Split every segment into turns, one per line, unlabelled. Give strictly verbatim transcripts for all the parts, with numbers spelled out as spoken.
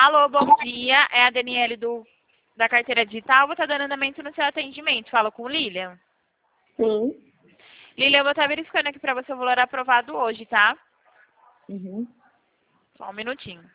Alô, bom dia. É a Daniele do, da carteira digital. Vou estar dando andamento no seu atendimento. Falo com o Lilian.
Sim.
Lilian, eu vou estar verificando aqui para você o valor aprovado hoje, tá?
Uhum.
Só um minutinho.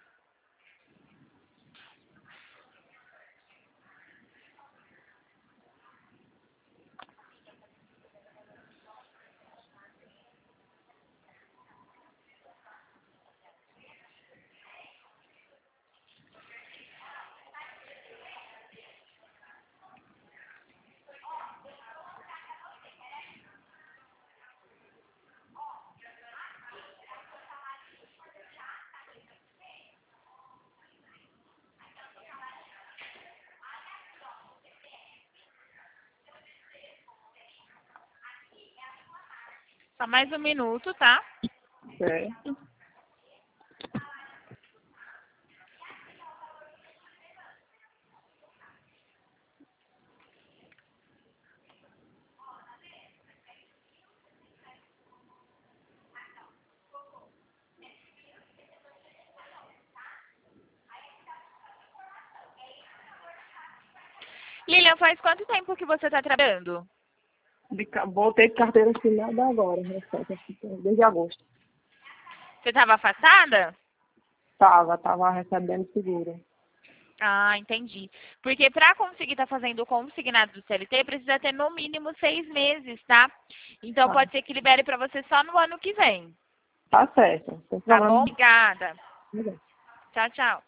Só mais um minuto, tá?
Certo.
Lilian, faz quanto tempo que você está trabalhando?
De, ca- voltei de carteira assinada agora, recente, acho que desde agosto.
Você estava afastada?
Tava, tava recebendo seguro.
Ah, entendi. Porque para conseguir estar fazendo o consignado do C L T, precisa ter no mínimo seis meses, tá? Então
Tá,
pode ser que libere para você só no ano que vem.
tá certo. Não tem
Tá bom?
problema.
Obrigada.
Nenhum.
Tchau, tchau.